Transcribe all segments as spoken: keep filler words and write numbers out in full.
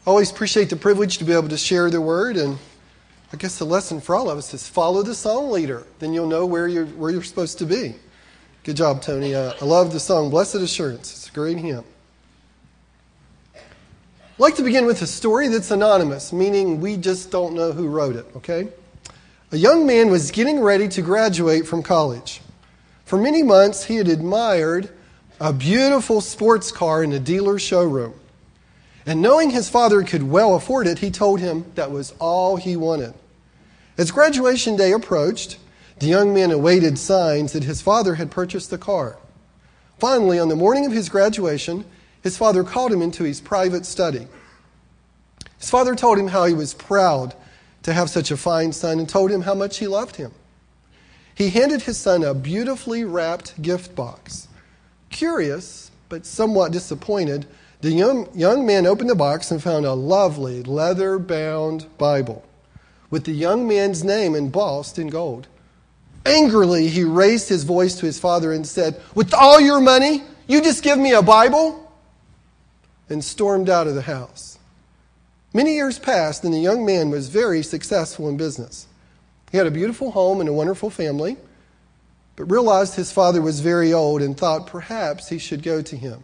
Always appreciate the privilege to be able to share the word, and I guess the lesson for all of us is follow the song leader. Then you'll know where you're where you're supposed to be. Good job, Tony. Uh, I love the song Blessed Assurance. It's a great hymn. I'd like to begin with a story that's anonymous, meaning we just don't know who wrote it, okay? A young man was getting ready to graduate from college. For many months, he had admired a beautiful sports car in a dealer's showroom. And knowing his father could well afford it, he told him that was all he wanted. As graduation day approached, the young man awaited signs that his father had purchased the car. Finally, on the morning of his graduation, his father called him into his private study. His father told him how he was proud to have such a fine son and told him how much he loved him. He handed his son a beautifully wrapped gift box. Curious, but somewhat disappointed, the young, young man opened the box and found a lovely leather-bound Bible with the young man's name embossed in gold. Angrily, he raised his voice to his father and said, "With all your money, you just give me a Bible?" and stormed out of the house. Many years passed, and the young man was very successful in business. He had a beautiful home and a wonderful family, but realized his father was very old and thought perhaps he should go to him.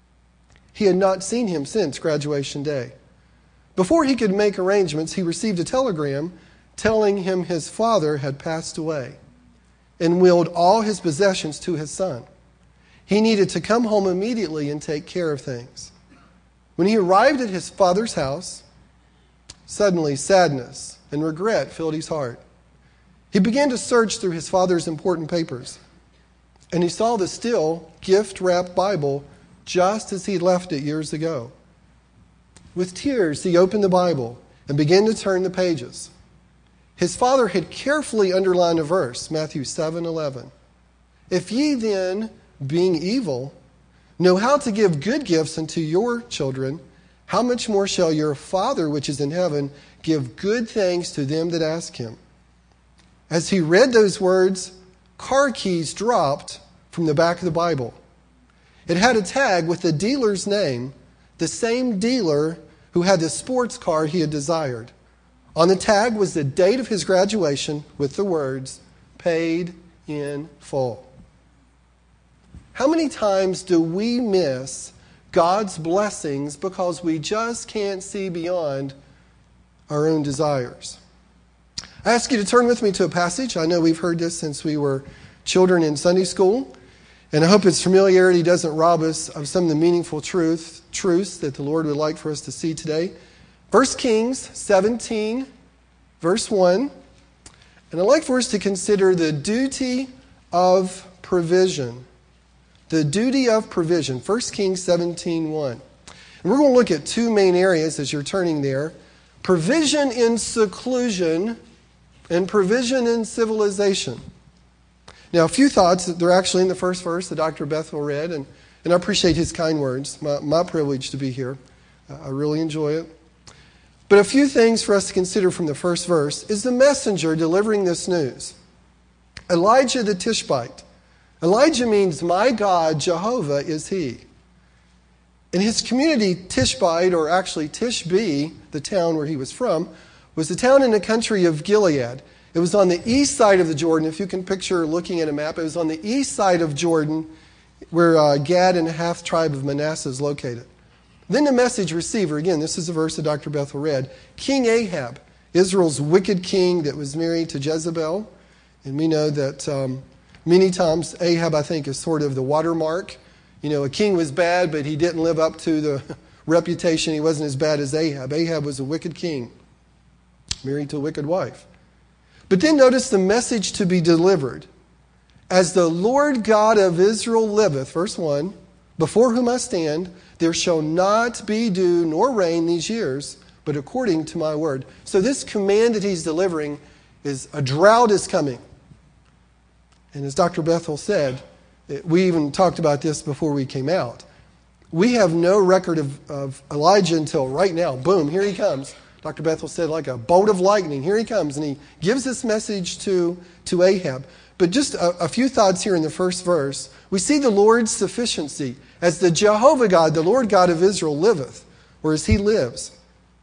He had not seen him since graduation day. Before he could make arrangements, he received a telegram telling him his father had passed away and willed all his possessions to his son. He needed to come home immediately and take care of things. When he arrived at his father's house, suddenly sadness and regret filled his heart. He began to search through his father's important papers, and he saw the still gift-wrapped Bible just as he left it years ago. With tears, he opened the Bible and began to turn the pages. His father had carefully underlined a verse, Matthew seven eleven. "If ye then, being evil, know how to give good gifts unto your children, how much more shall your Father which is in heaven give good things to them that ask him?" As he read those words, car keys dropped from the back of the Bible. It had a tag with the dealer's name, the same dealer who had the sports car he had desired. On the tag was the date of his graduation with the words, "Paid in full." How many times do we miss God's blessings because we just can't see beyond our own desires? I ask you to turn with me to a passage. I know we've heard this since we were children in Sunday school. And I hope its familiarity doesn't rob us of some of the meaningful truth, truths that the Lord would like for us to see today. First Kings seventeen, verse one. And I'd like for us to consider the duty of provision. The duty of provision. First Kings seventeen one. And we're going to look at two main areas as you're turning there. Provision in seclusion and provision in civilization. Now, a few thoughts. They're actually in the first verse that Doctor Bethel read, and, and I appreciate his kind words. My, my privilege to be here. Uh, I really enjoy it. But a few things for us to consider from the first verse is the messenger delivering this news. Elijah the Tishbite. Elijah means, "My God, Jehovah is He." In his community, Tishbite, or actually Tishbe, the town where he was from, was the town in the country of Gilead. It was on the east side of the Jordan. If you can picture looking at a map, it was on the east side of Jordan where uh, Gad and the half tribe of Manasseh is located. Then the message receiver, again, this is a verse that Doctor Bethel read, King Ahab, Israel's wicked king that was married to Jezebel. And we know that um, many times Ahab, I think, is sort of the watermark. You know, a king was bad, but he didn't live up to the reputation. He wasn't as bad as Ahab. Ahab was a wicked king, married to a wicked wife. But then notice the message to be delivered. "As the Lord God of Israel liveth," verse one, "before whom I stand, there shall not be dew nor rain these years, but according to my word." So this command that he's delivering is a drought is coming. And as Doctor Bethel said, we even talked about this before we came out. We have no record of, of Elijah until right now. Boom, here he comes. Doctor Bethel said, like a bolt of lightning. Here he comes, and he gives this message to, to Ahab. But just a, a few thoughts here in the first verse. We see the Lord's sufficiency. As the Jehovah God, the Lord God of Israel liveth, or as He lives.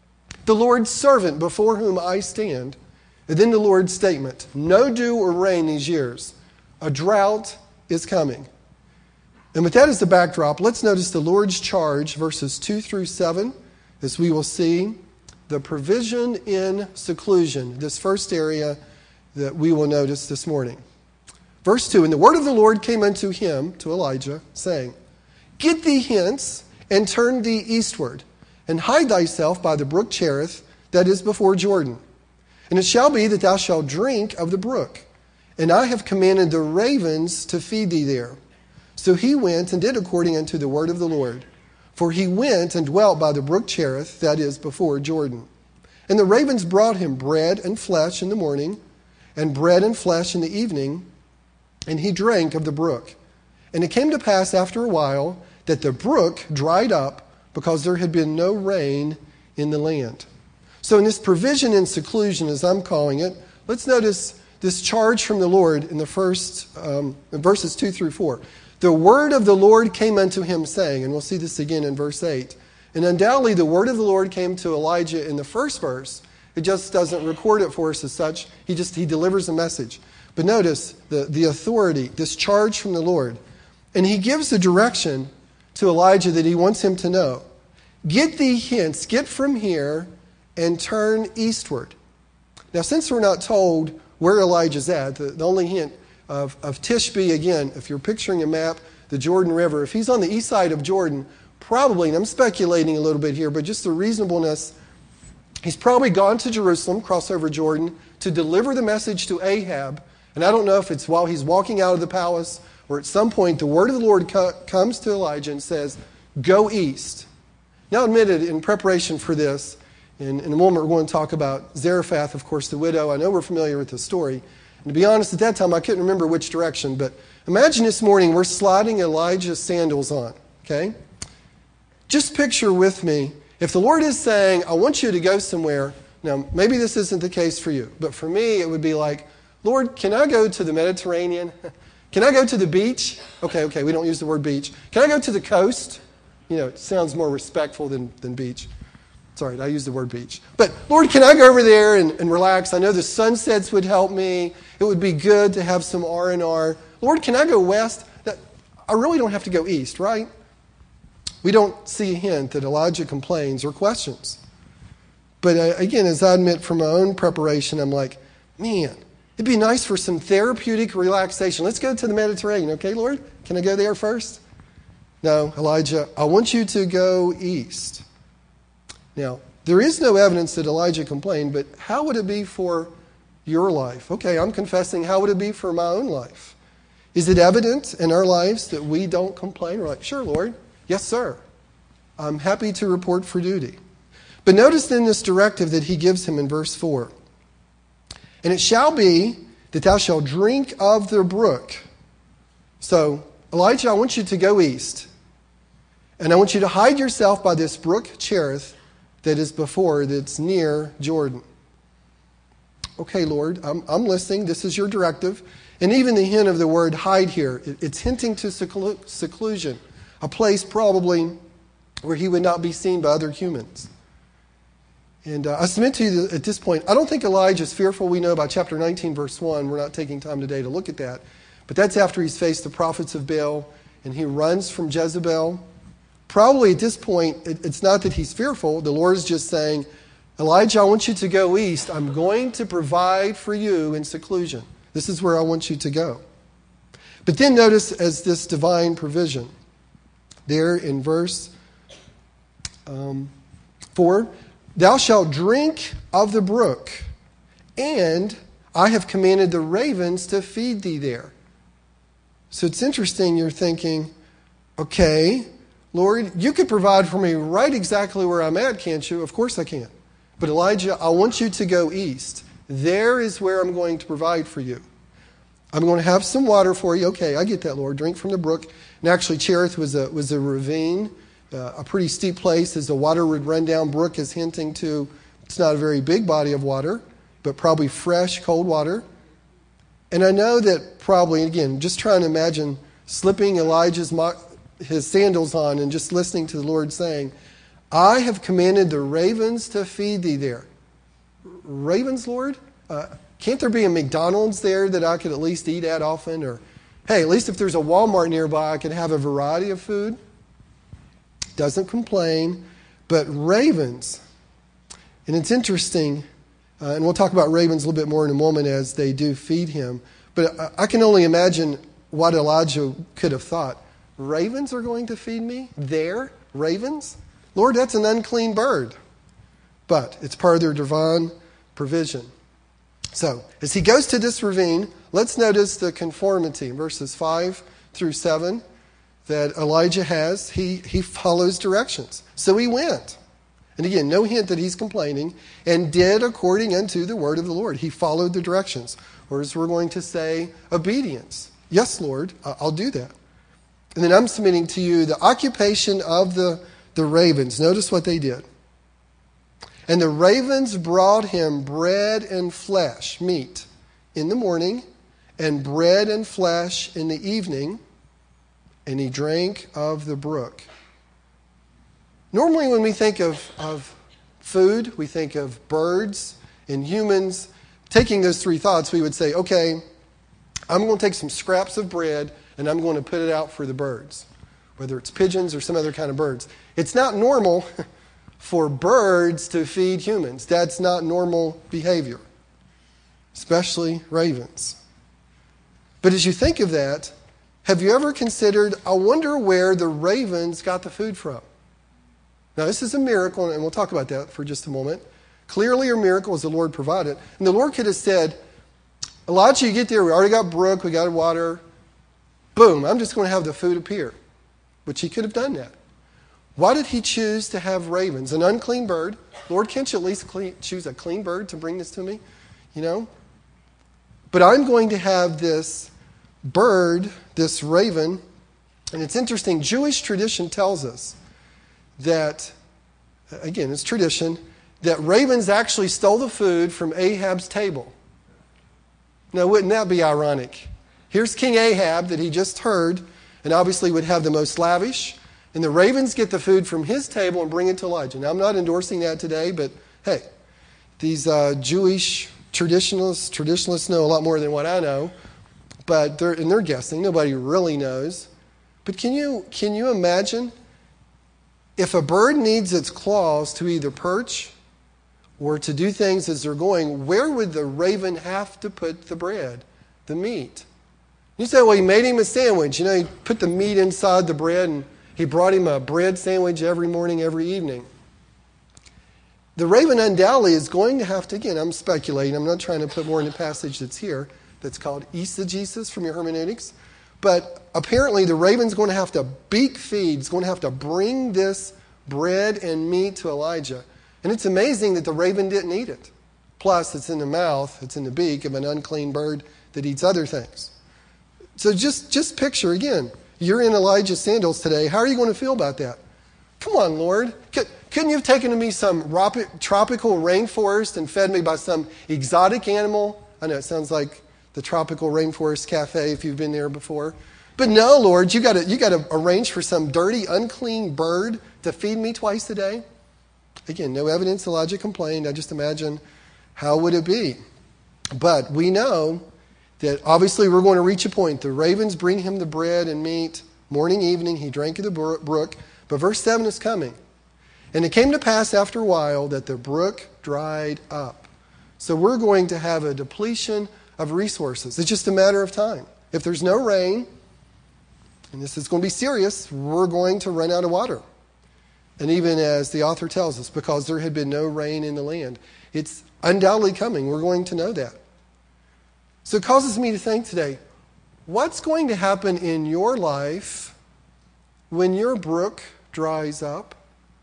the Lord's servant before whom I stand. And then the Lord's statement, no dew or rain these years. A drought is coming. And with that as the backdrop, let's notice the Lord's charge, verses two through seven, as we will see the provision in seclusion, this first area that we will notice this morning. Verse two, and the word of the Lord came unto him, to Elijah, saying, get thee hence, and turn thee eastward, and hide thyself by the brook Cherith, that is before Jordan. And it shall be that thou shalt drink of the brook, and I have commanded the ravens to feed thee there. So he went and did according unto the word of the Lord. For he went and dwelt by the brook Cherith, that is before Jordan. And the ravens brought him bread and flesh in the morning, and bread and flesh in the evening, and he drank of the brook. And it came to pass after a while that the brook dried up, because there had been no rain in the land. So in this provision in seclusion, as I'm calling it, let's notice this charge from the Lord in the first um, in verses two through four. The word of the Lord came unto him, saying, and we'll see this again in verse eight. And undoubtedly the word of the Lord came to Elijah in the first verse. It just doesn't record it for us as such. He just he delivers a message. But notice the, the authority, this charge from the Lord. And he gives the direction to Elijah that he wants him to know. Get thee hence, get from here, and turn eastward. Now, since we're not told where Elijah's at, the, the only hint of, of Tishbe, again, if you're picturing a map, the Jordan River, if he's on the east side of Jordan, probably, and I'm speculating a little bit here, but just the reasonableness, he's probably gone to Jerusalem, cross over Jordan, to deliver the message to Ahab. And I don't know if it's while he's walking out of the palace or at some point the word of the Lord co- comes to Elijah and says, go east. Now, admitted, in preparation for this, in, in a moment we're going to talk about Zarephath, of course, the widow. I know we're familiar with the story. And to be honest, at that time, I couldn't remember which direction. But imagine this morning we're sliding Elijah's sandals on, okay? Just picture with me, if the Lord is saying, I want you to go somewhere. Now, maybe this isn't the case for you. But for me, it would be like, Lord, can I go to the Mediterranean? Can I go to the beach? Okay, okay, we don't use the word beach. Can I go to the coast? You know, it sounds more respectful than, than beach. Sorry, I used the word beach. But, Lord, can I go over there and, and relax? I know the sunsets would help me. It would be good to have some R and R. Lord, can I go west? That, I really don't have to go east, right? We don't see a hint that Elijah complains or questions. But uh, again, as I admit from my own preparation, I'm like, man, it'd be nice for some therapeutic relaxation. Let's go to the Mediterranean, okay, Lord? Can I go there first? No, Elijah, I want you to go east. Now, there is no evidence that Elijah complained, but how would it be for your life? Okay, I'm confessing, how would it be for my own life? Is it evident in our lives that we don't complain? We're like, sure, Lord. Yes, sir. I'm happy to report for duty. But notice then this directive that he gives him in verse four. And it shall be that thou shalt drink of the brook. So, Elijah, I want you to go east. And I want you to hide yourself by this brook Cherith that is before, that's near Jordan. Okay, Lord, I'm, I'm listening. This is your directive. And even the hint of the word hide here, it, it's hinting to seclu- seclusion, a place probably where he would not be seen by other humans. And uh, I submit to you that at this point, I don't think Elijah is fearful. We know by chapter nineteen, verse one. We're not taking time today to look at that. But that's after he's faced the prophets of Baal and he runs from Jezebel. Probably at this point, it, it's not that he's fearful. The Lord is just saying, Elijah, I want you to go east. I'm going to provide for you in seclusion. This is where I want you to go. But then notice as this divine provision, there in verse um, four, thou shalt drink of the brook, and I have commanded the ravens to feed thee there. So it's interesting, you're thinking, okay, Lord, you could provide for me right exactly where I'm at, can't you? Of course I can. But Elijah, I want you to go east. There is where I'm going to provide for you. I'm going to have some water for you. Okay, I get that, Lord. Drink from the brook. And actually, Cherith was a, was a ravine, uh, a pretty steep place as the water would run down. Brook is hinting to, it's not a very big body of water, but probably fresh, cold water. And I know that probably, again, just trying to imagine slipping Elijah's mo- his sandals on and just listening to the Lord saying, I have commanded the ravens to feed thee there. Ravens, Lord? Uh, can't there be a McDonald's there that I could at least eat at often? Or, hey, at least if there's a Walmart nearby, I could have a variety of food. Doesn't complain. But ravens, and it's interesting, uh, and we'll talk about ravens a little bit more in a moment as they do feed him. But I, I can only imagine what Elijah could have thought. Ravens are going to feed me? There? Ravens? Lord, that's an unclean bird. But it's part of their divine provision. So, as he goes to this ravine, let's notice the conformity in verses five through seven that Elijah has. He, he follows directions. So he went. And again, no hint that he's complaining. And did according unto the word of the Lord. He followed the directions. Or as we're going to say, obedience. Yes, Lord, I'll do that. And then I'm submitting to you the occupation of the, the ravens. Notice what they did. And the ravens brought him bread and flesh, meat, in the morning, and bread and flesh in the evening, and he drank of the brook. Normally when we think of, of food, we think of birds and humans. Taking those three thoughts, we would say, okay, I'm going to take some scraps of bread and I'm going to put it out for the birds, whether it's pigeons or some other kind of birds. It's not normal for birds to feed humans. That's not normal behavior, especially ravens. But as you think of that, have you ever considered, I wonder where the ravens got the food from? Now, this is a miracle, and we'll talk about that for just a moment. Clearly a miracle as the Lord provided. And the Lord could have said, Elijah, you get there, we already got brook, we got water. Boom, I'm just going to have the food appear. Which he could have done that. Why did he choose to have ravens? An unclean bird. Lord, can't you at least clean, choose a clean bird to bring this to me? You know? But I'm going to have this bird, this raven. And it's interesting, Jewish tradition tells us that, again, it's tradition, that ravens actually stole the food from Ahab's table. Now, wouldn't that be ironic? Here's King Ahab that he just heard, and obviously would have the most lavish, and the ravens get the food from his table and bring it to Elijah. Now, I'm not endorsing that today, but hey, these uh, Jewish traditionalists, traditionalists know a lot more than what I know, but they're, and they're guessing. Nobody really knows. But can you can you imagine if a bird needs its claws to either perch or to do things as they're going, where would the raven have to put the bread, the meat? You say, well, he made him a sandwich. You know, he put the meat inside the bread and he brought him a bread sandwich every morning, every evening. The raven undoubtedly is going to have to, again, I'm speculating. I'm not trying to put more in the passage that's here, that's called eisegesis from your hermeneutics. But apparently the raven's going to have to beak feed, is going to have to bring this bread and meat to Elijah. And it's amazing that the raven didn't eat it. Plus, it's in the mouth, it's in the beak of an unclean bird that eats other things. So just, just picture, again, you're in Elijah's sandals today. How are you going to feel about that? Come on, Lord. Couldn't you have taken me some tropical rainforest and fed me by some exotic animal? I know it sounds like the Tropical Rainforest Cafe if you've been there before. But no, Lord, you got to you got to arrange for some dirty, unclean bird to feed me twice a day? Again, no evidence Elijah complained. I just imagine how would it be? But we know that obviously we're going to reach a point. The ravens bring him the bread and meat morning, evening. He drank of the brook. But verse seven is coming. And it came to pass after a while that the brook dried up. So we're going to have a depletion of resources. It's just a matter of time. If there's no rain, and this is going to be serious, we're going to run out of water. And even as the author tells us, because there had been no rain in the land, it's undoubtedly coming. We're going to know that. So it causes me to think today, what's going to happen in your life when your brook dries up?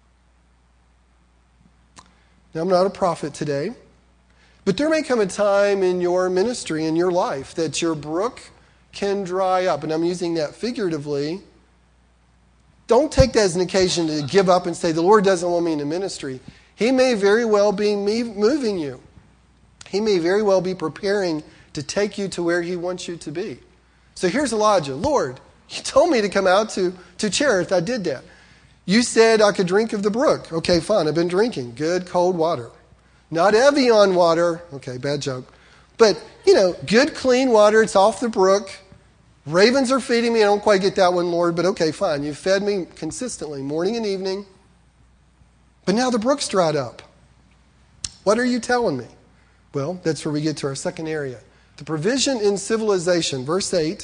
Now, I'm not a prophet today, but there may come a time in your ministry, in your life, that your brook can dry up. And I'm using that figuratively. Don't take that as an occasion to give up and say, the Lord doesn't want me in the ministry. He may very well be moving you. He may very well be preparing to take you to where he wants you to be. So here's Elijah. Lord, you told me to come out to, to Cherith. I did that. You said I could drink of the brook. Okay, fine. I've been drinking good cold water. Not Evian water. Okay, bad joke. But, you know, good clean water. It's off the brook. Ravens are feeding me. I don't quite get that one, Lord, but okay, fine. You've fed me consistently, morning and evening. But now the brook's dried up. What are you telling me? Well, that's where we get to our second area. The provision in civilization. Verse eight.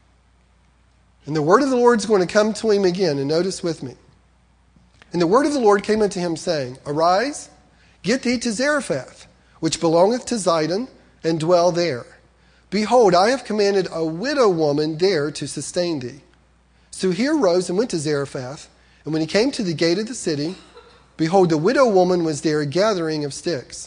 And the word of the Lord is going to come to him again. And notice with me. And the word of the Lord came unto him, saying, Arise, get thee to Zarephath, which belongeth to Zidon, and dwell there. Behold, I have commanded a widow woman there to sustain thee. So he arose and went to Zarephath. And when he came to the gate of the city, behold, the widow woman was there gathering of sticks.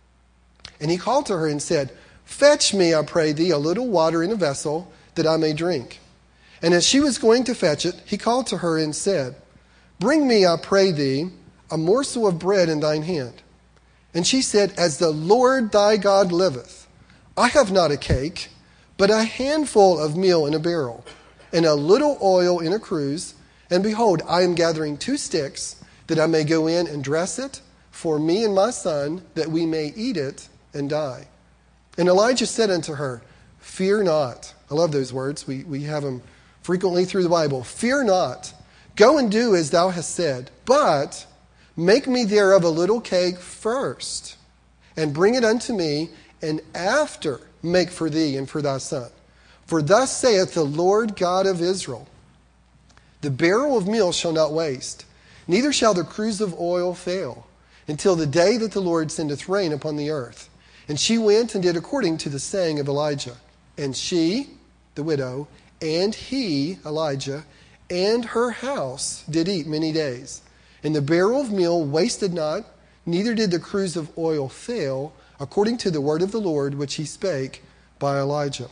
And he called to her and said, Fetch me, I pray thee, a little water in a vessel, that I may drink. And as she was going to fetch it, he called to her and said, Bring me, I pray thee, a morsel of bread in thine hand. And she said, As the Lord thy God liveth, I have not a cake, but a handful of meal in a barrel, and a little oil in a cruse. And behold, I am gathering two sticks, that I may go in and dress it for me and my son, that we may eat it and die. And Elijah said unto her, Fear not. I love those words. We, we have them frequently through the Bible. Fear not. Go and do as thou hast said, but make me thereof a little cake first, and bring it unto me, and after make for thee and for thy son. For thus saith the Lord God of Israel, The barrel of meal shall not waste, neither shall the cruse of oil fail, until the day that the Lord sendeth rain upon the earth. And she went and did according to the saying of Elijah. And she, the widow, and he, Elijah, and her house did eat many days. And the barrel of meal wasted not, neither did the cruse of oil fail, according to the word of the Lord which he spake by Elijah.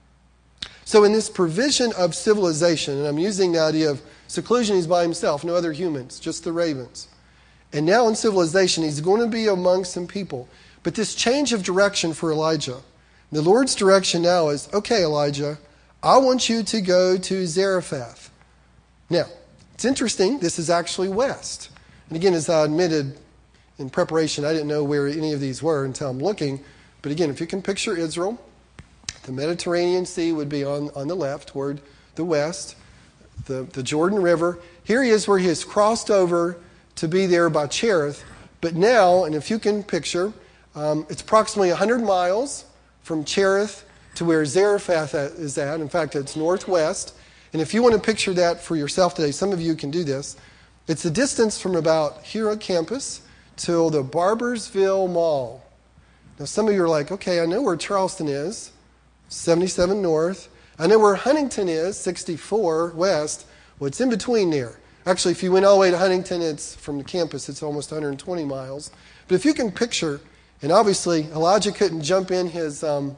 So in this provision of civilization, and I'm using the idea of seclusion, he's by himself, no other humans, just the ravens. And now in civilization, he's going to be among some people. But this change of direction for Elijah, the Lord's direction now is, okay, Elijah, I want you to go to Zarephath. Now, it's interesting, this is actually west. And again, as I admitted in preparation, I didn't know where any of these were until I'm looking. But again, if you can picture Israel, the Mediterranean Sea would be on, on the left, toward the west, the, the Jordan River. Here he is where he has crossed over to be there by Cherith. But now, and if you can picture, um, it's approximately one hundred miles from Cherith to where Zarephath is at. In fact, it's northwest. And if you want to picture that for yourself today, some of you can do this. It's the distance from about here on campus till the Barbersville Mall. Now, some of you are like, okay, I know where Charleston is, seventy-seven north. I know where Huntington is, sixty-four west. Well, it's in between there. Actually, if you went all the way to Huntington, it's from the campus, it's almost one hundred twenty miles. But if you can picture, and obviously Elijah couldn't jump in his um,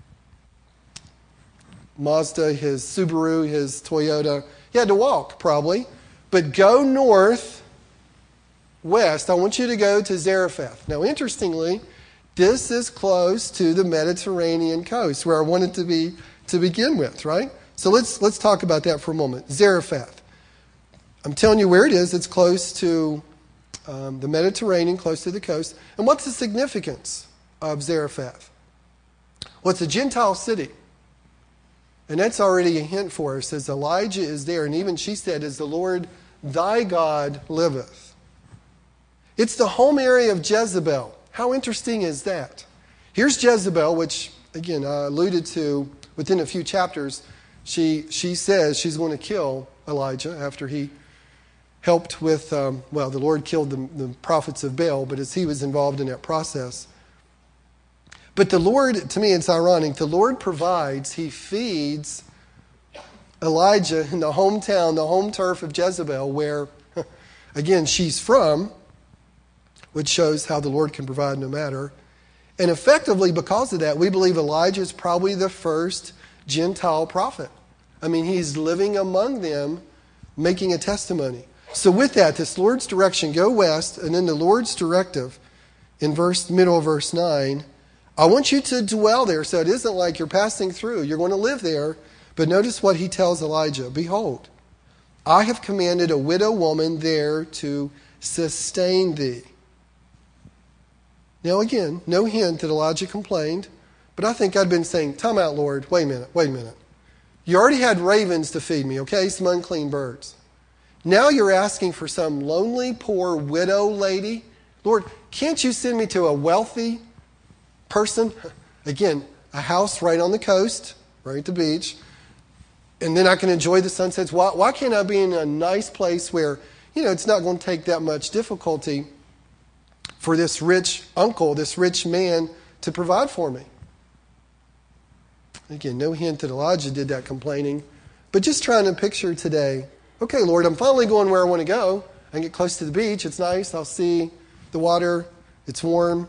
Mazda, his Subaru, his Toyota. He had to walk, probably. But go north west, I want you to go to Zarephath. Now, interestingly, this is close to the Mediterranean coast, where I wanted to be to begin with, right? So let's let's talk about that for a moment. Zarephath. I'm telling you where it is. It's close to um, the Mediterranean, close to the coast. And what's the significance of Zarephath? Well, it's a Gentile city. And that's already a hint for us, as Elijah is there. And even she said, As the Lord thy God liveth. It's the home area of Jezebel. How interesting is that? Here's Jezebel, which, again, I alluded to within a few chapters. She she says she's going to kill Elijah after he helped with, um, well, the Lord killed the, the prophets of Baal, but as he was involved in that process. But the Lord, to me, it's ironic. The Lord provides, he feeds Elijah in the hometown, the home turf of Jezebel, where, again, she's from, which shows how the Lord can provide no matter. And effectively, because of that, we believe Elijah is probably the first Gentile prophet. I mean, he's living among them, making a testimony. So with that, this Lord's direction, go west, and then the Lord's directive in verse middle of verse nine, I want you to dwell there. So it isn't like you're passing through. You're going to live there. But notice what he tells Elijah. Behold, I have commanded a widow woman there to sustain thee. Now again, no hint that Elijah complained, but I think I'd been saying, time out, Lord, wait a minute, wait a minute. You already had ravens to feed me, okay, some unclean birds. Now you're asking for some lonely, poor widow lady? Lord, can't you send me to a wealthy person? Again, a house right on the coast, right at the beach, and then I can enjoy the sunsets. Why, why can't I be in a nice place where, you know, it's not going to take that much difficulty for this rich uncle, this rich man, to provide for me? Again, no hint that Elijah did that complaining, but just trying to picture today, okay, Lord, I'm finally going where I want to go. I can get close to the beach. It's nice. I'll see the water. It's warm.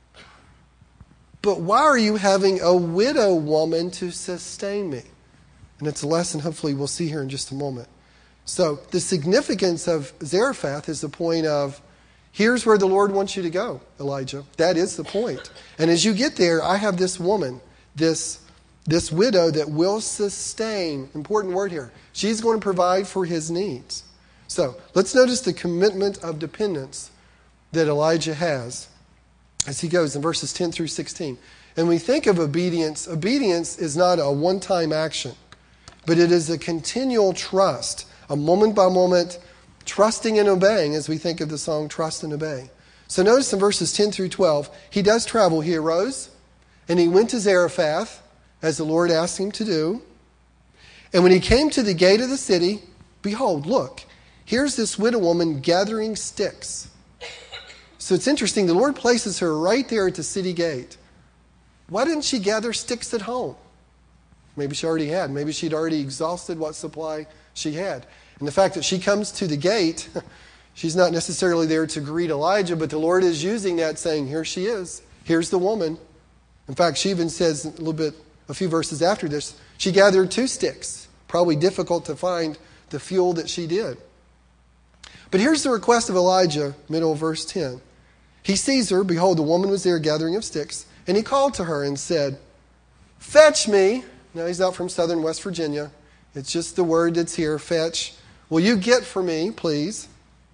But why are you having a widow woman to sustain me? And it's a lesson hopefully we'll see here in just a moment. So the significance of Zarephath is the point of, here's where the Lord wants you to go, Elijah. That is the point. And as you get there, I have this woman, this, this widow that will sustain, important word here, she's going to provide for his needs. So let's notice the commitment of dependence that Elijah has as he goes in verses ten through sixteen. And we think of obedience. Obedience is not a one-time action, but it is a continual trust, a moment-by-moment trusting and obeying, as we think of the song Trust and Obey. So notice in verses ten through twelve, he does travel. He arose, and he went to Zarephath, as the Lord asked him to do. And when he came to the gate of the city, behold, look, here's this widow woman gathering sticks. So it's interesting, the Lord places her right there at the city gate. Why didn't she gather sticks at home? Maybe she already had. Maybe she'd already exhausted what supply she had. And the fact that she comes to the gate, she's not necessarily there to greet Elijah, but the Lord is using that, saying, here she is. Here's the woman. In fact, she even says a little bit, a few verses after this, she gathered two sticks. Probably difficult to find the fuel that she did. But here's the request of Elijah, middle of verse ten. He sees her, behold, the woman was there gathering of sticks, and he called to her and said, fetch me. Now he's out from southern West Virginia. It's just the word that's here, fetch. Will you get for me, please,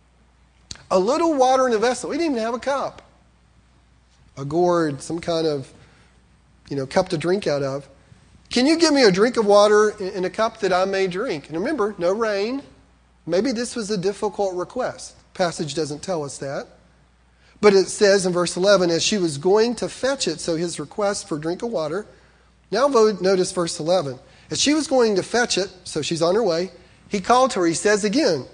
a little water in a vessel? He didn't even have a cup. A gourd, some kind of, you know, cup to drink out of. Can you give me a drink of water in a cup that I may drink? And remember, no rain. Maybe this was a difficult request. Passage doesn't tell us that. But it says in verse eleven, as she was going to fetch it, so his request for a drink of water. Now notice verse eleven. As she was going to fetch it, so she's on her way, he called to her. He says again,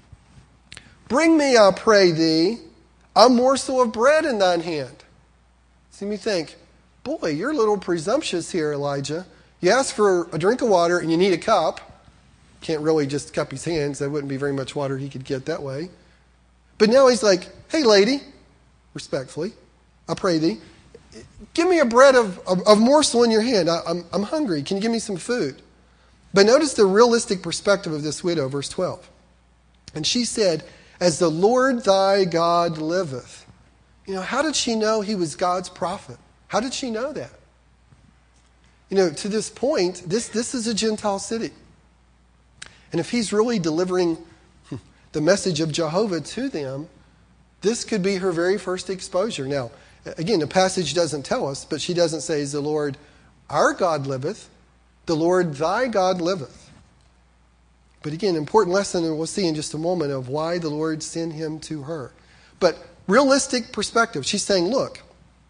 bring me, I pray thee, a morsel of bread in thine hand. See me think, boy, you're a little presumptuous here, Elijah. You ask for a drink of water and you need a cup. Can't really just cup his hands. There wouldn't be very much water he could get that way. But now he's like, hey, lady, respectfully, I pray thee, give me a bread of, of, of morsel in your hand. I, I'm, I'm hungry. Can you give me some food? But notice the realistic perspective of this widow, verse twelve. And she said, as the Lord thy God liveth. You know, how did she know he was God's prophet? How did she know that? You know, to this point, this, this is a Gentile city. And if he's really delivering the message of Jehovah to them, this could be her very first exposure. Now, again, the passage doesn't tell us, but she doesn't say, as the Lord our God liveth, the Lord thy God liveth. But again, important lesson, and we'll see in just a moment, of why the Lord sent him to her. But realistic perspective, she's saying, look,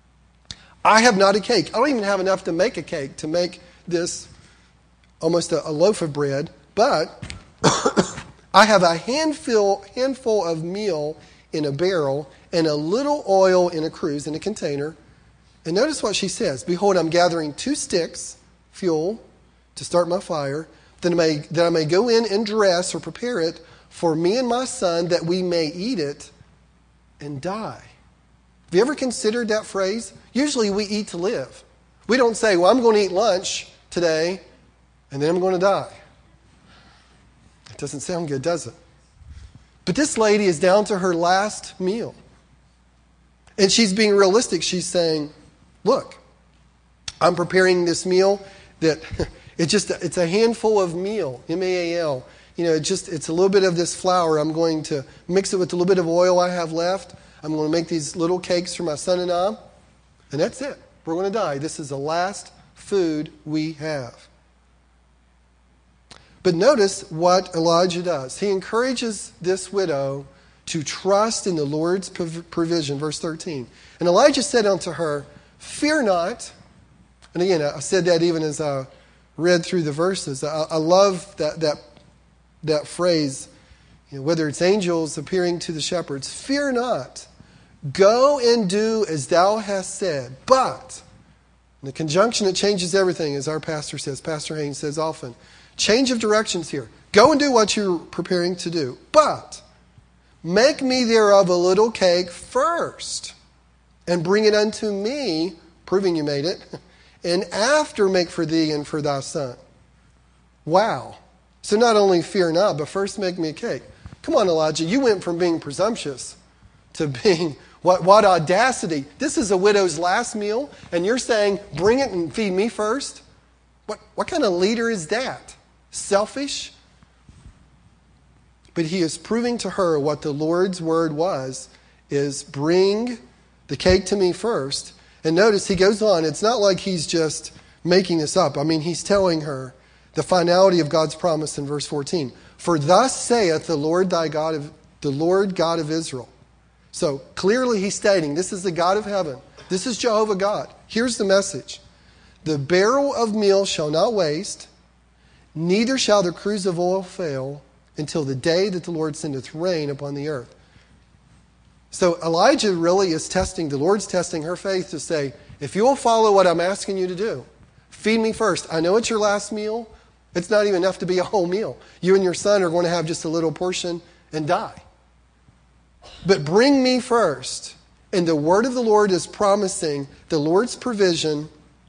I have not a cake. I don't even have enough to make a cake, to make this almost a, a loaf of bread. But I have a handful, handful of meal in a barrel and a little oil in a cruse, in a container. And notice what she says. Behold, I'm gathering two sticks, fuel, to start my fire, that I may, that I may go in and dress or prepare it for me and my son, that we may eat it and die. Have you ever considered that phrase? Usually we eat to live. We don't say, well, I'm going to eat lunch today and then I'm going to die. It doesn't sound good, does it? But this lady is down to her last meal. And she's being realistic. She's saying, look, I'm preparing this meal that it's just, it's a handful of meal, M A A L. you know, it just it's a little bit of this flour. I'm going to mix it with a little bit of oil I have left. I'm going to make these little cakes for my son and I. And that's it. We're going to die. This is the last food we have. But notice what Elijah does. He encourages this widow to trust in the Lord's provision. Verse thirteen. And Elijah said unto her, fear not. And again, I said that even as I read through the verses. I, I love that that that phrase, you know, whether it's angels appearing to the shepherds. Fear not. Go and do as thou hast said. But, and the conjunction that changes everything, as our pastor says, Pastor Haynes says often, change of directions here. Go and do what you're preparing to do. But, make me thereof a little cake first, and bring it unto me, proving you made it, and after make for thee and for thy son. Wow. So not only fear not, but first make me a cake. Come on, Elijah, you went from being presumptuous to being, what, what audacity. This is a widow's last meal, and you're saying, bring it and feed me first? What, what kind of leader is that? Selfish? But he is proving to her what the Lord's word was, is bring the cake to me first. And notice he goes on. It's not like he's just making this up. I mean, he's telling her the finality of God's promise in verse fourteen. For thus saith the Lord thy God of the Lord God of Israel. So clearly he's stating, this is the God of heaven. This is Jehovah God. Here's the message. The barrel of meal shall not waste, neither shall the cruse of oil fail, until the day that the Lord sendeth rain upon the earth. So Elijah really is testing, the Lord's testing her faith to say, if you'll follow what I'm asking you to do, feed me first. I know it's your last meal. It's not even enough to be a whole meal. You and your son are going to have just a little portion and die. But bring me first. And the word of the Lord is promising the Lord's provision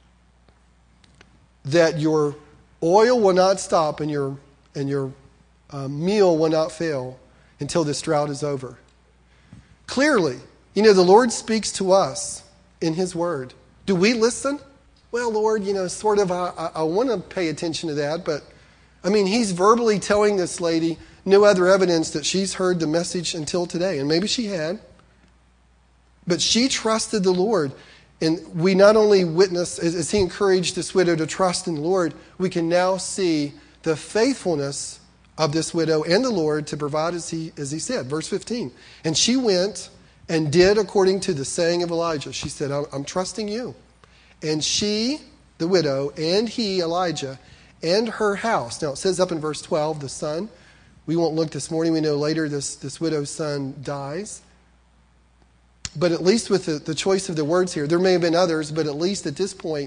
that your oil will not stop and your, and your uh, meal will not fail until this drought is over. Clearly, you know, the Lord speaks to us in his word. Do we listen? Well, Lord, you know, sort of, I, I, I want to pay attention to that. But, I mean, he's verbally telling this lady no other evidence that she's heard the message until today. And maybe she had. But she trusted the Lord. And we not only witness, as, as he encouraged this widow to trust in the Lord, we can now see the faithfulness of this widow and the Lord to provide as he, as he said. Verse fifteen. And she went and did according to the saying of Elijah. She said, I'm, I'm trusting you. And she, the widow, and he, Elijah, and her house. Now it says up in verse twelve, the son. We won't look this morning. We know later this, this widow's son dies. But at least with the, the choice of the words here, there may have been others, but at least at this point,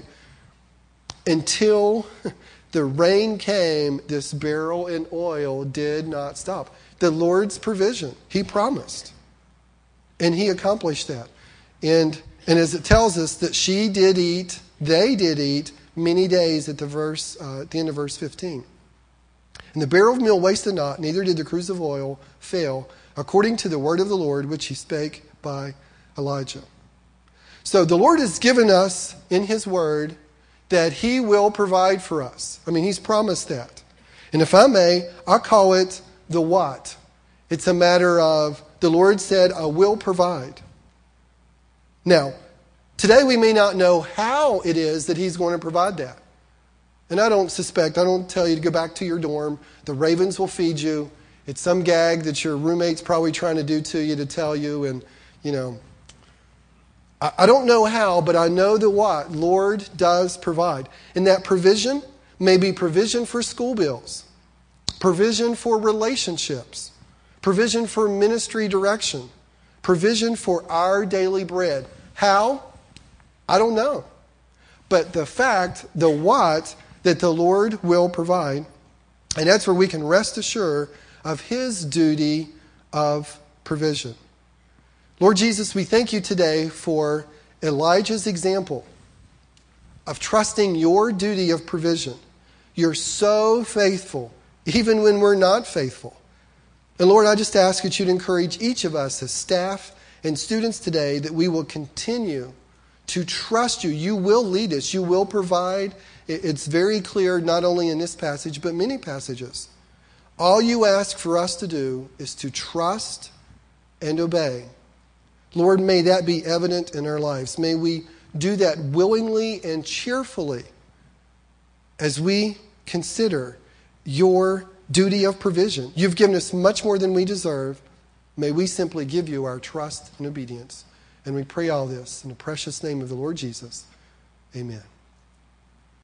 until the rain came, this barrel in oil did not stop. The Lord's provision, he promised. And he accomplished that. And, and as it tells us that she did eat, they did eat many days at the verse uh, at the end of verse fifteen. And the barrel of meal wasted not, neither did the cruse of oil fail, according to the word of the Lord, which he spake by Elijah. So the Lord has given us in his word that he will provide for us. I mean, he's promised that. And if I may, I call it the what. It's a matter of the Lord said, I will provide. Now, today we may not know how it is that he's going to provide that. And I don't suspect, I don't tell you to go back to your dorm. The ravens will feed you. It's some gag that your roommate's probably trying to do to you to tell you. And, you know, I, I don't know how, but I know the what. Lord does provide. And that provision may be provision for school bills, provision for relationships, provision for ministry direction, provision for our daily bread. How? I don't know. But the fact, the what, that the Lord will provide. And that's where we can rest assured of his duty of provision. Lord Jesus, we thank you today for Elijah's example of trusting your duty of provision. You're so faithful, even when we're not faithful. And Lord, I just ask that you'd encourage each of us as staff and students today that we will continue to trust you. You will lead us. You will provide. It's very clear, not only in this passage, but many passages, All you ask for us to do is to trust and obey. Lord, may that be evident in our lives. May we do that willingly and cheerfully as we consider your duty of provision. You've given us much more than we deserve. May we simply give you our trust and obedience. And we pray all this in the precious name of the Lord Jesus. Amen.